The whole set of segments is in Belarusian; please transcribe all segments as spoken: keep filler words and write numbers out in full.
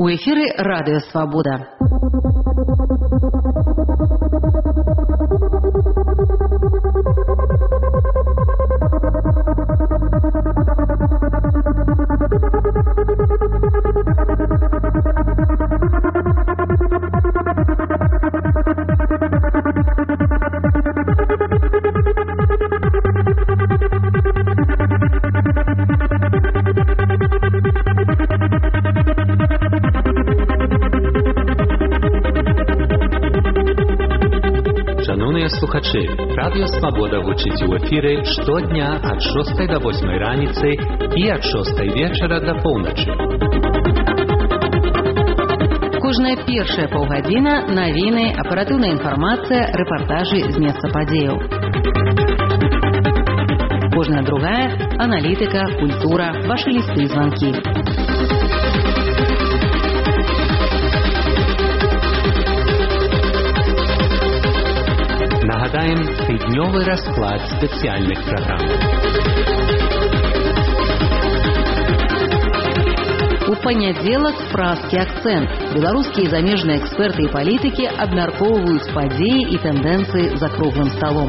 У эфіры Радыё Свабода. Шановні слухачі, Радіо Свобода гучить у ефірі щодня від шостої до восьмої раніці і від шостої вечора до півночі. Кожная першая паўгадзіна навіны, аператыўная інфармацыя, рэпартажы з месца падзеяў. Кожная другая аналітыка, культура, вашы лісты і званкі. Нагадаем тыднёвы расклад спецыяльных праграм. У панядзелак празкі акцэнт. Беларускія і замежныя эксперты і палітыкі абмяркоўваюць падзеі і тэндэнцыі за круглым сталом.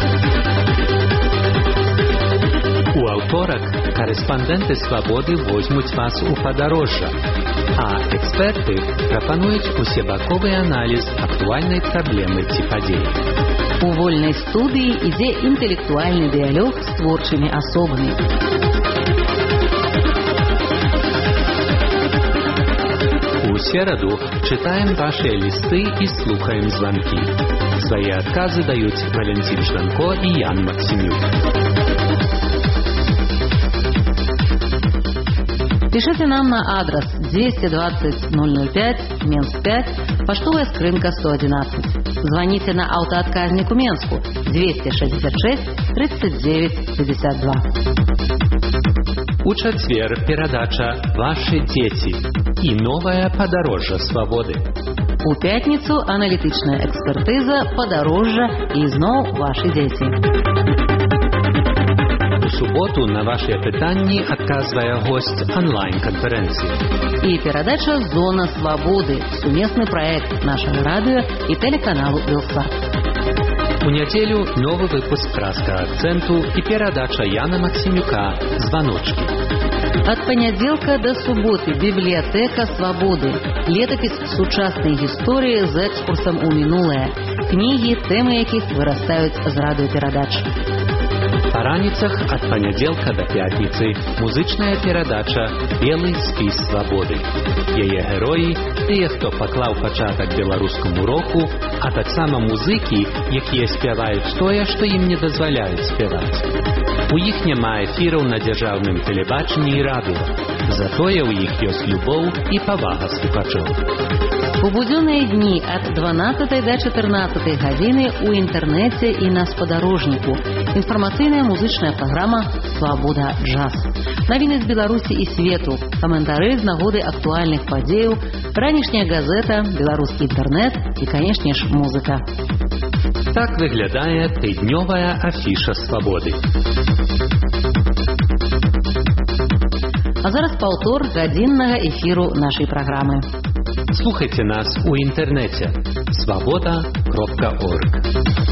У аўторак корэспандэнты Свабоды возьмуць вас у падарожжа, а эксперты прапануюць усебаковы аналіз актуальнай праблемы ці падзеі. У вольнай студыі ідзе інтэлектуальны дыялог з творчымі асобамі. У сераду чытаем вашыя лісты і слухаем званкі. Свае адказы даюць Валентин Жданко і Ян Максимюк. Пишите нам на адрес двести двадцать ноль ноль пять, Менск пять, поштовая скрынка сто одиннадцать. Звоните на автоотказнику Менску двести шестьдесят шесть тридцать девять пятьдесят два. У чацвер перадача «Ваши дети» і новае падарожжа свабоды. У пятніцу аналітычная экспертыза, падарожжа і зноў ваши дети. У суботу на ваши пытанні адказвае госць онлайн-канферэнцыі. І перадача «Зона свабоды» – сумесны праект нашага радыё і тэлеканалу «Белсат». У нядзелю новы выпуск «Праска акцэнту» і перадача Яна Максимюка «Званочки». Ад панядзелка да суботы бібліятэка свабоды. Летапіс сучаснай гісторыі з экскурсам у мінулае. Кнігі, тэмы якіх вырастаюць з радыёперадач. Па раніцах ад панядзелка да пятніцы музычная перадача «Белы спіс свабоды». Яе героі – тыя, хто паклаў пачатак беларускаму року, а таксама музыкі, якія спяваюць тое, што ім не дазваляюць спяваць. У іх няма эфіраў на дзяржаўным тэлебачанні і радыё. Затое ў іх ёсць любоў і павага слухачоў. У будзённыя дні ад дванаццатай да чатырнаццатай гадзіны ў інтэрнэце і на спадарожніку. Інфармацыйная музычная праграма «Свабода джаз». Навіны з Беларусі і свету, каментары з нагоды актуальных падзеяў, ранішняя газета, беларускі інтэрнэт і, канешне ж, музыка. Так выглядае тыднёвая афіша свабоды. А зараз паўтор гадзіннага эфіру нашай праграмы. Слухайце нас у інтэрнэце свабода кропка орг.